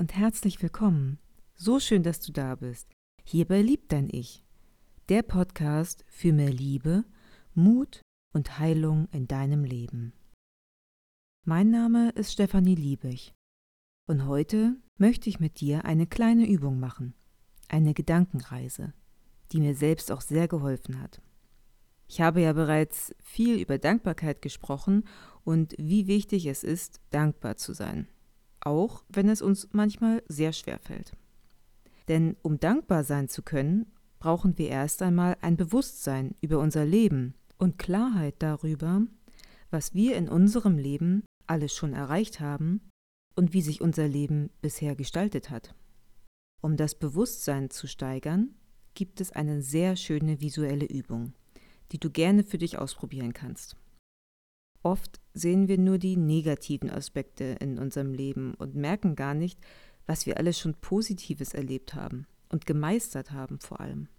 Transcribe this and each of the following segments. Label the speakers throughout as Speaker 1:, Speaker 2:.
Speaker 1: und herzlich willkommen. So schön, dass du da bist. Hierbei liebt dein Ich. Der Podcast für mehr Liebe, Mut und Heilung in deinem Leben. Mein Name ist Stefanie Liebig und heute möchte ich mit dir eine kleine Übung machen. Eine Gedankenreise, die mir selbst auch sehr geholfen hat. Ich habe ja bereits viel über Dankbarkeit gesprochen und wie wichtig es ist, dankbar zu sein. Auch wenn es uns manchmal sehr schwer fällt. Denn um dankbar sein zu können, brauchen wir erst einmal ein Bewusstsein über unser Leben und Klarheit darüber, was wir in unserem Leben alles schon erreicht haben und wie sich unser Leben bisher gestaltet hat. Um das Bewusstsein zu steigern, gibt es eine sehr schöne visuelle Übung, die du gerne für dich ausprobieren kannst. Oft sehen wir nur die negativen Aspekte in unserem Leben und merken gar nicht, was wir alles schon Positives erlebt haben und gemeistert haben vor allem.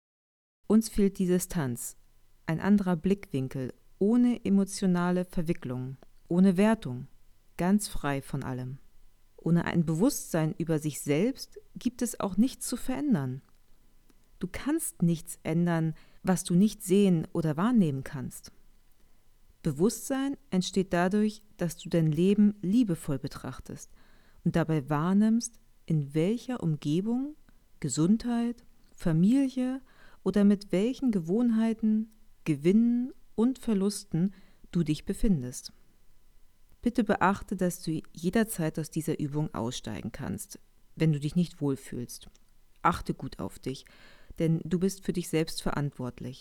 Speaker 1: Uns fehlt die Distanz, ein anderer Blickwinkel, ohne emotionale Verwicklung, ohne Wertung, ganz frei von allem. Ohne ein Bewusstsein über sich selbst gibt es auch nichts zu verändern. Du kannst nichts ändern, was du nicht sehen oder wahrnehmen kannst. Bewusstsein entsteht dadurch, dass du dein Leben liebevoll betrachtest und dabei wahrnimmst, in welcher Umgebung, Gesundheit, Familie oder mit welchen Gewohnheiten, Gewinnen und Verlusten du dich befindest. Bitte beachte, dass du jederzeit aus dieser Übung aussteigen kannst, wenn du dich nicht wohlfühlst. Achte gut auf dich, denn du bist für dich selbst verantwortlich.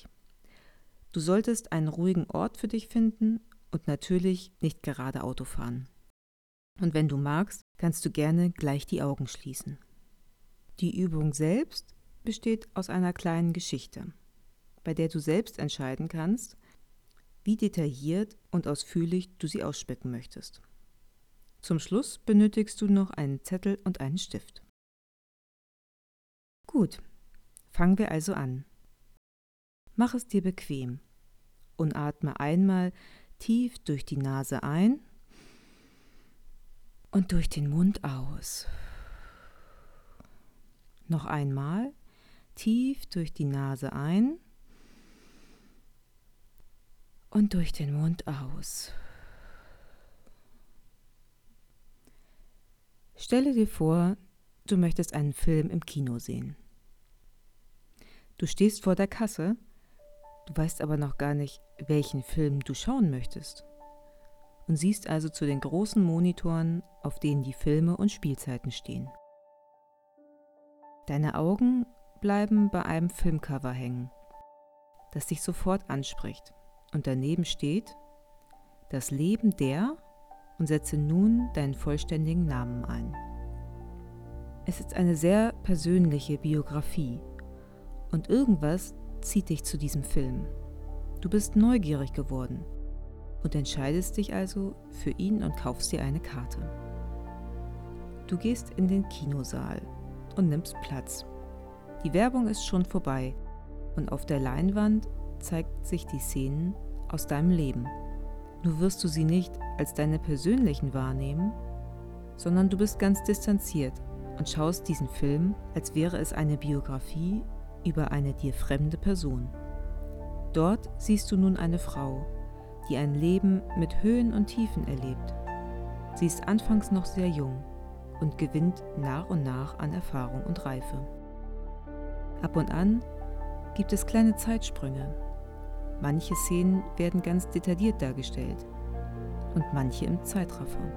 Speaker 1: Du solltest einen ruhigen Ort für dich finden und natürlich nicht gerade Auto fahren. Und wenn du magst, kannst du gerne gleich die Augen schließen. Die Übung selbst besteht aus einer kleinen Geschichte, bei der du selbst entscheiden kannst, wie detailliert und ausführlich du sie ausschmücken möchtest. Zum Schluss benötigst du noch einen Zettel und einen Stift. Gut, fangen wir also an. Mach es dir bequem und atme einmal tief durch die Nase ein und durch den Mund aus. Noch einmal tief durch die Nase ein und durch den Mund aus. Stelle dir vor, du möchtest einen Film im Kino sehen. Du stehst vor der Kasse, du weißt aber noch gar nicht, welchen Film du schauen möchtest und siehst also zu den großen Monitoren, auf denen die Filme und Spielzeiten stehen. Deine Augen bleiben bei einem Filmcover hängen, das dich sofort anspricht und daneben steht: Das Leben der, und setze nun deinen vollständigen Namen ein. Es ist eine sehr persönliche Biografie und irgendwas zieht dich zu diesem Film. Du bist neugierig geworden und entscheidest dich also für ihn und kaufst dir eine Karte. Du gehst in den Kinosaal und nimmst Platz. Die Werbung ist schon vorbei und auf der Leinwand zeigt sich die Szenen aus deinem Leben. Nur wirst du sie nicht als deine persönlichen wahrnehmen, sondern du bist ganz distanziert und schaust diesen Film, als wäre es eine Biografie über eine dir fremde Person. Dort siehst du nun eine Frau, die ein Leben mit Höhen und Tiefen erlebt. Sie ist anfangs noch sehr jung und gewinnt nach und nach an Erfahrung und Reife. Ab und an gibt es kleine Zeitsprünge. Manche Szenen werden ganz detailliert dargestellt und manche im Zeitraffer.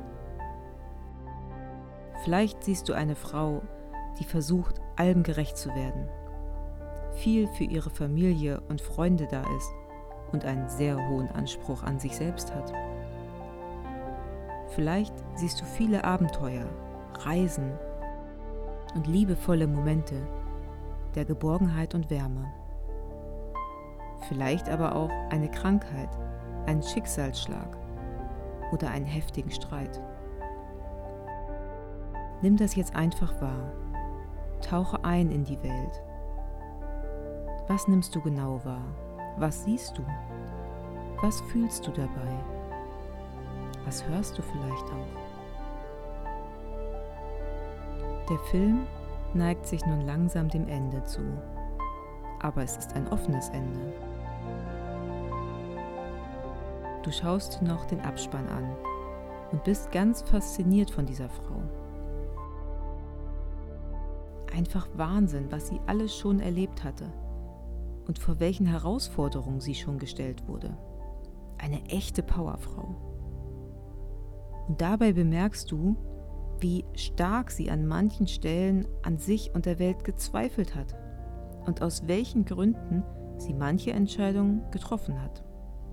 Speaker 1: Vielleicht siehst du eine Frau, die versucht, allem gerecht zu werden, viel für ihre Familie und Freunde da ist und einen sehr hohen Anspruch an sich selbst hat. Vielleicht siehst du viele Abenteuer, Reisen und liebevolle Momente der Geborgenheit und Wärme. Vielleicht aber auch eine Krankheit, einen Schicksalsschlag oder einen heftigen Streit. Nimm das jetzt einfach wahr. Tauche ein in die Welt. Was nimmst du genau wahr? Was siehst du? Was fühlst du dabei? Was hörst du vielleicht auch? Der Film neigt sich nun langsam dem Ende zu, aber es ist ein offenes Ende. Du schaust dir noch den Abspann an und bist ganz fasziniert von dieser Frau. Einfach Wahnsinn, was sie alles schon erlebt hatte und vor welchen Herausforderungen sie schon gestellt wurde. Eine echte Powerfrau. Und dabei bemerkst du, wie stark sie an manchen Stellen an sich und der Welt gezweifelt hat und aus welchen Gründen sie manche Entscheidungen getroffen hat.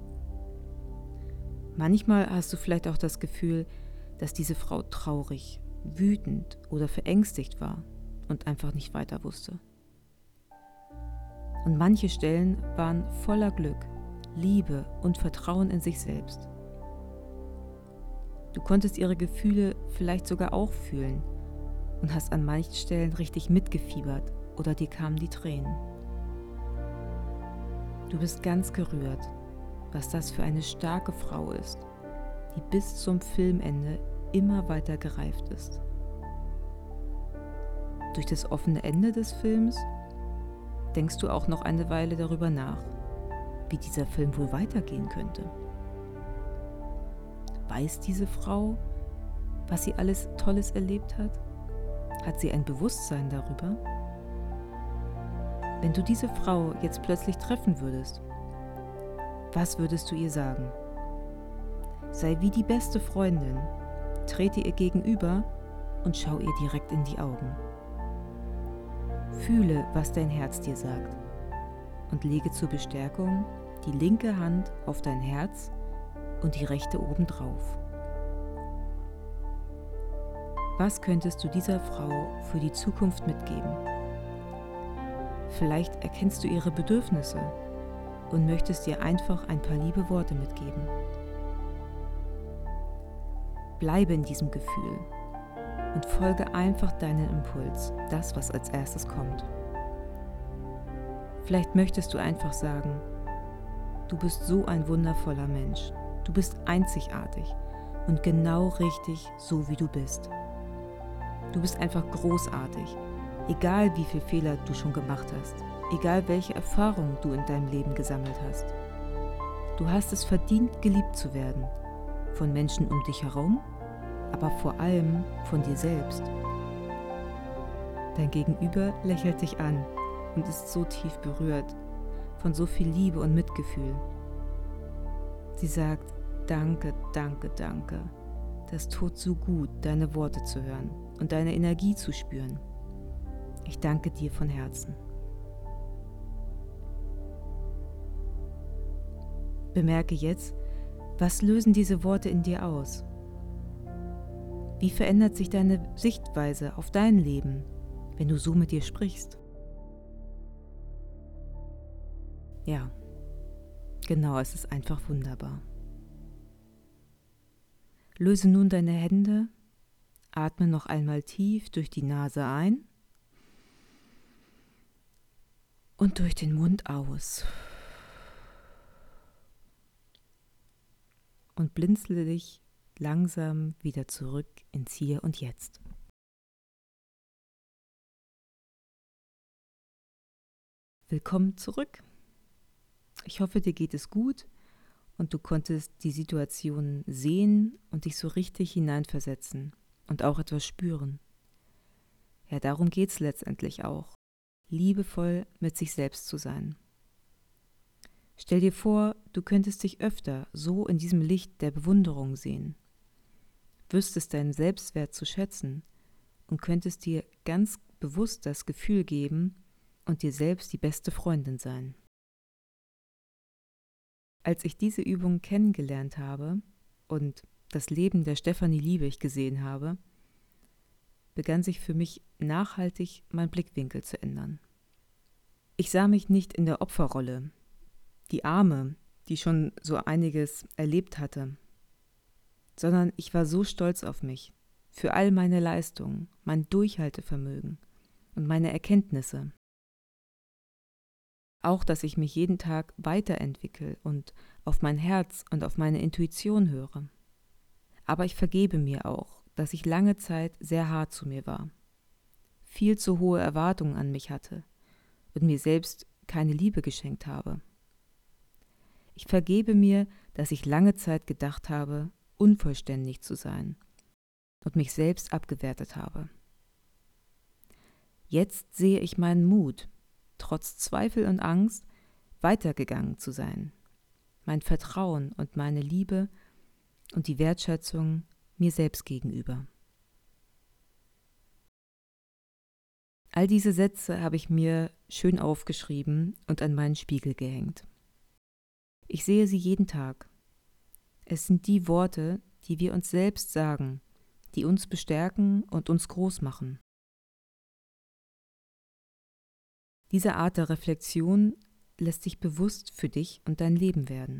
Speaker 1: Manchmal hast du vielleicht auch das Gefühl, dass diese Frau traurig, wütend oder verängstigt war und einfach nicht weiter wusste. Und manche Stellen waren voller Glück, Liebe und Vertrauen in sich selbst. Du konntest ihre Gefühle vielleicht sogar auch fühlen und hast an manchen Stellen richtig mitgefiebert oder dir kamen die Tränen. Du bist ganz gerührt, was das für eine starke Frau ist, die bis zum Filmende immer weiter gereift ist. Durch das offene Ende des Films denkst du auch noch eine Weile darüber nach, wie dieser Film wohl weitergehen könnte. Weiß diese Frau, was sie alles Tolles erlebt hat? Hat sie ein Bewusstsein darüber? Wenn du diese Frau jetzt plötzlich treffen würdest, was würdest du ihr sagen? Sei wie die beste Freundin, trete ihr gegenüber und schau ihr direkt in die Augen. Fühle, was dein Herz dir sagt und lege zur Bestärkung die linke Hand auf dein Herz und die rechte obendrauf. Was könntest du dieser Frau für die Zukunft mitgeben? Vielleicht erkennst du ihre Bedürfnisse und möchtest ihr einfach ein paar liebe Worte mitgeben. Bleibe in diesem Gefühl und folge einfach deinem Impuls, das, was als erstes kommt. Vielleicht möchtest du einfach sagen, du bist so ein wundervoller Mensch. Du bist einzigartig und genau richtig, so wie du bist. Du bist einfach großartig, egal wie viele Fehler du schon gemacht hast, egal welche Erfahrungen du in deinem Leben gesammelt hast. Du hast es verdient, geliebt zu werden, von Menschen um dich herum, aber vor allem von dir selbst. Dein Gegenüber lächelt dich an und ist so tief berührt von so viel Liebe und Mitgefühl. Sie sagt, danke, danke, danke. Das tut so gut, deine Worte zu hören und deine Energie zu spüren. Ich danke dir von Herzen. Bemerke jetzt, was lösen diese Worte in dir aus? Wie verändert sich deine Sichtweise auf dein Leben, wenn du so mit dir sprichst? Ja, genau, es ist einfach wunderbar. Löse nun deine Hände, atme noch einmal tief durch die Nase ein und durch den Mund aus. Und blinzle dich langsam wieder zurück ins Hier und Jetzt. Willkommen zurück. Ich hoffe, dir geht es gut und du konntest die Situation sehen und dich so richtig hineinversetzen und auch etwas spüren. Ja, darum geht es letztendlich auch, liebevoll mit sich selbst zu sein. Stell dir vor, du könntest dich öfter so in diesem Licht der Bewunderung sehen, wüsstest deinen Selbstwert zu schätzen und könntest dir ganz bewusst das Gefühl geben und dir selbst die beste Freundin sein. Als ich diese Übung kennengelernt habe und das Leben der Stefanie Liebig gesehen habe, begann sich für mich nachhaltig mein Blickwinkel zu ändern. Ich sah mich nicht in der Opferrolle, die Arme, die schon so einiges erlebt hatte, sondern ich war so stolz auf mich, für all meine Leistungen, mein Durchhaltevermögen und meine Erkenntnisse. Auch, dass ich mich jeden Tag weiterentwickle und auf mein Herz und auf meine Intuition höre. Aber ich vergebe mir auch, dass ich lange Zeit sehr hart zu mir war. viel zu hohe Erwartungen an mich hatte und mir selbst keine Liebe geschenkt habe. Ich vergebe mir, dass ich lange Zeit gedacht habe, unvollständig zu sein und mich selbst abgewertet habe. Jetzt sehe ich meinen Mut, trotz Zweifel und Angst weitergegangen zu sein, mein Vertrauen und meine Liebe und die Wertschätzung mir selbst gegenüber. All diese Sätze habe ich mir schön aufgeschrieben und an meinen Spiegel gehängt. Ich sehe sie jeden Tag. Es sind die Worte, die wir uns selbst sagen, die uns bestärken und uns groß machen. Diese Art der Reflexion lässt dich bewusst für dich und dein Leben werden.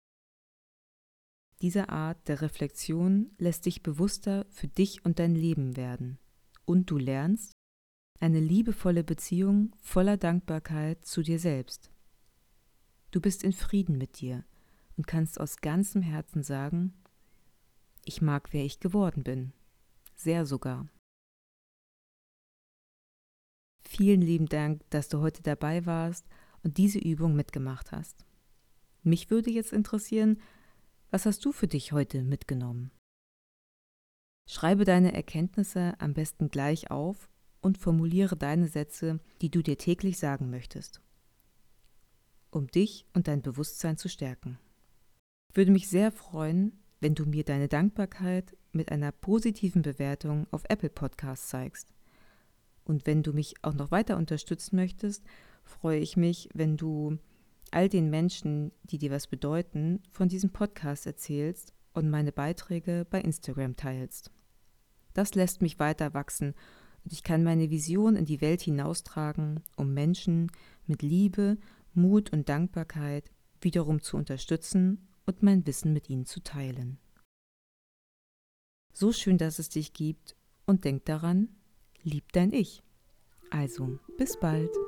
Speaker 1: Diese Art der Reflexion lässt dich bewusster für dich und dein Leben werden. Und du lernst eine liebevolle Beziehung voller Dankbarkeit zu dir selbst. Du bist in Frieden mit dir und kannst aus ganzem Herzen sagen, ich mag, wer ich geworden bin. Sehr sogar. Vielen lieben Dank, dass du heute dabei warst und diese Übung mitgemacht hast. Mich würde jetzt interessieren, was hast du für dich heute mitgenommen? Schreibe deine Erkenntnisse am besten gleich auf und formuliere deine Sätze, die du dir täglich sagen möchtest, um dich und dein Bewusstsein zu stärken. Ich würde mich sehr freuen, wenn du mir deine Dankbarkeit mit einer positiven Bewertung auf Apple Podcasts zeigst. Und wenn du mich auch noch weiter unterstützen möchtest, freue ich mich, wenn du all den Menschen, die dir was bedeuten, von diesem Podcast erzählst und meine Beiträge bei Instagram teilst. Das lässt mich weiter wachsen und ich kann meine Vision in die Welt hinaustragen, um Menschen mit Liebe, Mut und Dankbarkeit wiederum zu unterstützen und mein Wissen mit ihnen zu teilen. So schön, dass es dich gibt und denk daran, lieb dein Ich. Also, bis bald.